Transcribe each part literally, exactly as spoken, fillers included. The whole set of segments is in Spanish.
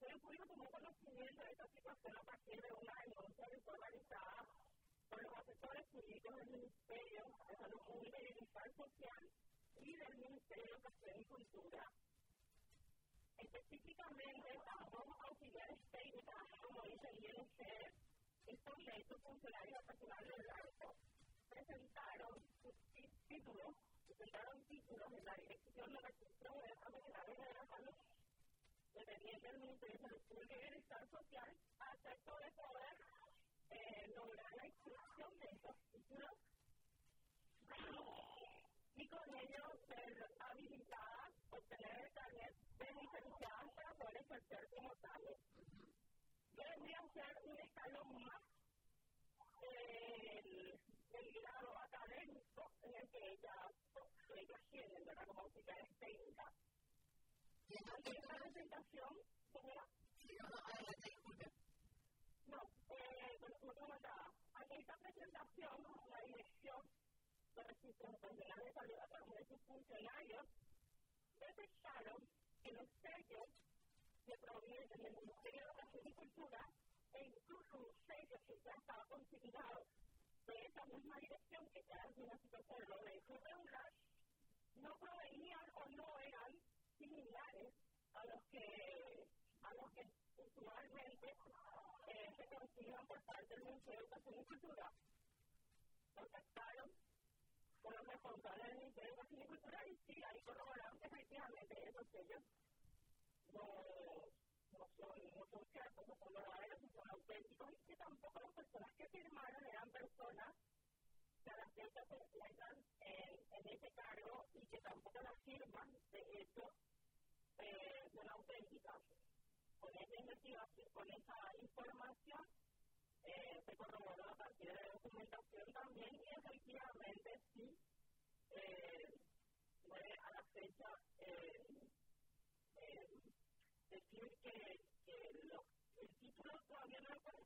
Ministerio Público tomó conocimiento de esta situación a partir de una denuncia que fue realizada por los asesores jurídicos del Ministerio de Salud Pública y Bienestar Social y del Ministerio de Educación y Cultura. Específicamente, ambos auxiliares técnicos, como dice el I N S S, estos electos funcionarios a personal del rango, presentaron sus títulos, presentaron títulos en la Dirección de Registro de Profesionales de la Salud, dependiente del Ministerio de Salud Pública y Bienestar Social, a efecto de poder eh, lograr la inscripción de estos títulos y con ello ser habilitadas, obtener el carnet de licenciadas para poder ejercer como tales. Que vendría a ser un escalón más del, del grado académico en el que ellas, ellas tienen, ¿verdad? Como auxiliares técnicas. Ante esta presentación, señora. No, eh, como comentaba, ante esta presentación, la Dirección de Registro Nacional de Salud a través de sus funcionarios detectaron que los sellos que provienen del Ministerio de Educación y Cultura e incluso un sello que ya estaba consignado de esa misma dirección que ya es una situación de los derechos irregulares, no provenían o no eran similares a los que a los que usualmente eh, se consiguen por parte del Ministerio de Educación y Cultura. Contactaron con los responsables del Ministerio de Educación y Cultura y sí, ahí corroboraron que efectivamente esos sellos no, no, son, no son ciertos, no son verdaderos, no son auténticos y que tampoco las personas que firmaron eran personas que a la fecha se encuentran en, en ese cargo y que tampoco las firmas de hecho eh, son auténticas. Con esa investigación, con esa información, eh, se corroboró a partir de la documentación también y efectivamente sí, eh, a la fecha, eh, eh, decir que, que lo, el título todavía no lo puede.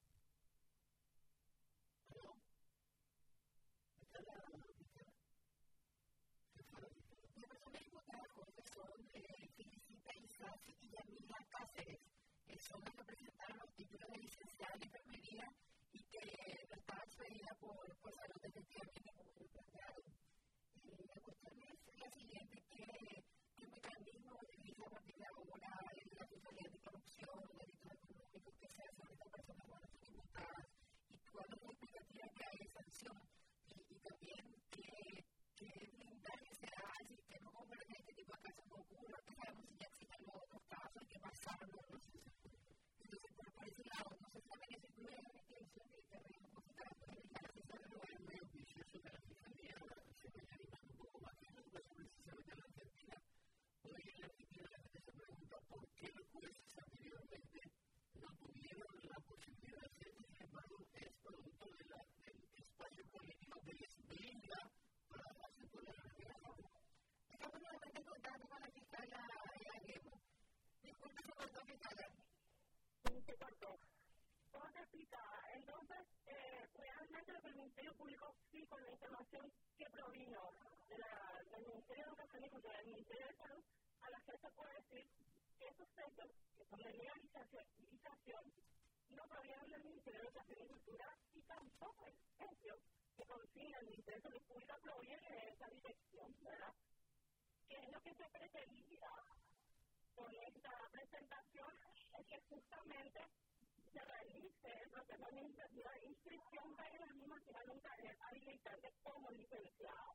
Y Yamila Cáceres, que son las que presentaron los títulos de licenciada en enfermería y que no estaba expedida por, por salud efectivamente como yo planteado. Eh, la cuestión es la siguiente, ¿qué, qué mecanismo utiliza a partir de ahora la Fiscalía Anticorrupción, los delitos económicos que se hacen a estas personas cuando son imputadas y cuál es la expectativa que hay de sanción y, y también qué, qué blindaje se da al sistema como para que este tipo de casos no ocurra, que sabemos si ya existen los otros casos que pasaron los procesos. Entonces, por, por ese lado, no sé si también se incluye la investigación de terreno depositada por el fiscal de lo medio vicioso de la fiscalía, se me ha animado un poco más que no es precisamente la Argentina. Hoy en la Argentina la gente se pregunta por qué los jueces anteriormente no tuvieron la posibilidad de hacer, sin embargo, es producto de la, del espacio político que les brinda para hacer toda la realidad. Estamos nuevamente en contacto con la fiscal Aguemo. Disculpe, se cortó, fiscal. Se cortó. ¿Cómo te explicaba? Entonces, eh, realmente lo que el Ministerio Público, sí, con la información que provino de la, del Ministerio de Educación y Cultura, del Ministerio de Salud, a la fecha puede decir que esos sellos, que son de legalización, no provienen del Ministerio de Educación y Cultura y tampoco el sello que consigna el Ministerio de Salud Pública proviene de esa dirección, ¿verdad? ¿Qué es lo que se pretendía con esta presentación? Es que justamente se realice el proceso administrativo de inscripción para el mismo final un carnet habilitante como licenciado.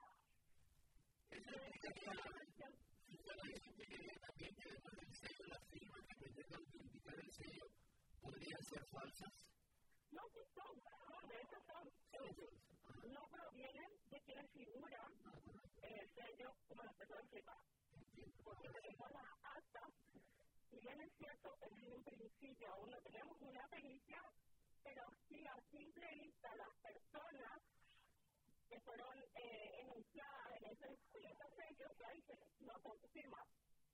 Esa es la dirección. También que después del sello, las firmas que pretenden autenticar el sello podrían ser falsas. No, sí son, no, de hecho son. No provienen de quienes figuran en el sello como las personas firmadas. Porque tenemos las actas, si bien es cierto, en un principio aún no tenemos una pericia, pero sí a simple vista las personas que fueron eh, enunciadas en ese sello que hay que no son firmadas.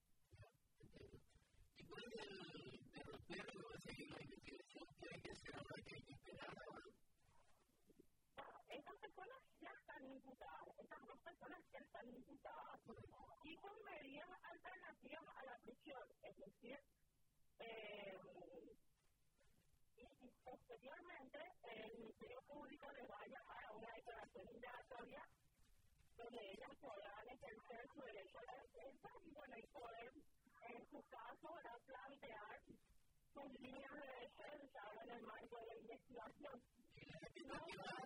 ¿Y cuál es el derrotero que va a seguir la investigación que hay que hacer ahora, que hay que esperar ahora? Estas personas ya están imputadas, estas dos personas ya están imputadas y con medidas alternativas a la prisión, es decir, Eh, y posteriormente, el Ministerio Público les va a llamar a una declaración indagatoria donde ellas podrán ejercer su derecho a la defensa y, bueno, y poder, en su caso, ¿verdad?, plantear sus líneas de defensa en el marco de la investigación. No,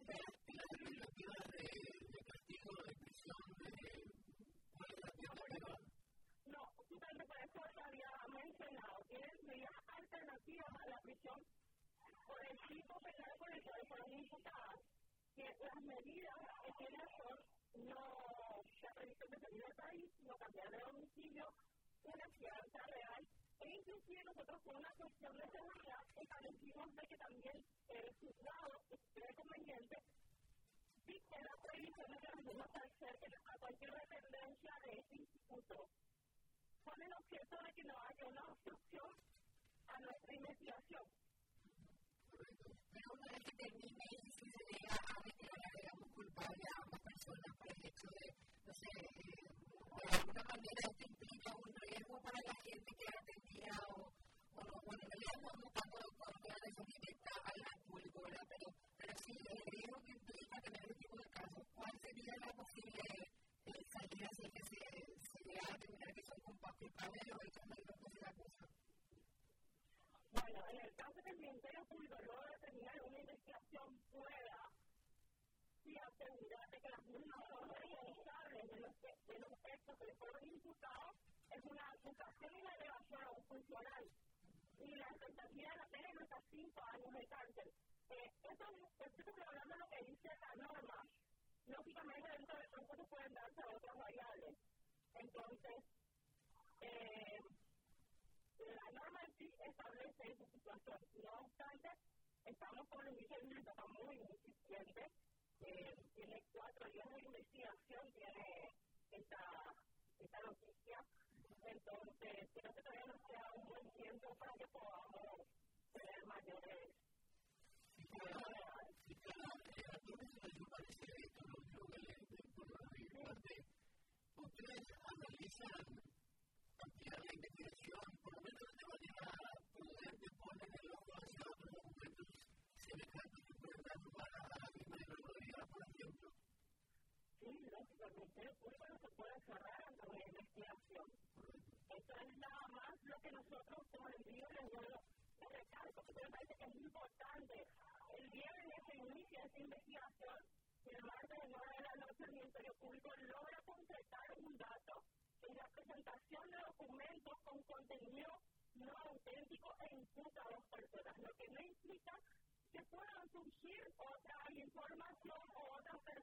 no, justamente por eso se había mencionado, tienen medidas alternativas a la prisión por el tipo penal por el cual fueron imputadas, que las medidas que tienen son no la previsión de salir del país, no cambiar de domicilio, una fianza real, e inclusive nosotros con una cuestión de seguridad establecimos de que también el juzgado es conveniente dicte la prohibición de que los niños se acerquen a cualquier dependencia de este instituto, con el objeto de que no haya una obstrucción a nuestra investigación. Pero una vez que termine y se llega a declarar, digamos, culpable a una persona por el hecho de, no sé, eh, de alguna manera esto implica un riesgo para la gente que atendía o, o no, bueno, no le estamos buscando con una decisión directa al público, ¿verdad? Pero, pero sí, el riesgo que implica tener este tipo de casos, ¿cuál sería la posible eh, salida si es que se, se llega a determinar que son culpables o hechos no se la acusa? Bueno, en el caso del Ministerio Público, luego de terminar una investigación, pueda sí asegurar de que las mismas son responsables de los, de los hechos que le fueron imputados, es una acusación y una elevación a un funcional. Y la expectativa de la pena es hasta cinco años de cárcel. Eh, esto estoy hablando de lo que dice la norma. Lógicamente, dentro del proceso pueden darse otras variables. Entonces, eh, la norma en sí establece esa situación. No obstante, estamos con un vigilamiento muy incipiente. Eh, tiene cuatro días de investigación, tiene esta, esta noticia. Entonces, creo que todavía nos queda un buen tiempo para que podamos tener mayores. Ustedes analizan ampliar la investigación, por lo menos de manera prudente, ponen el ojo hacia otros documentos semejantes que pueden dar lugar a la misma irregularidad, por ejemplo. Sí, lógico, el Ministerio Público no se puede cerrar ante una investigación. Eso es nada más lo que nosotros, como el viernes, yo lo recalco, porque me parece que es importante. El viernes se inicia esta investigación y el martes de nueve de la noche el Ministerio Público logra concretar un dato en la presentación de documentos con contenido no auténtico e imputa a dos personas, lo que no implica que puedan surgir otra información o otras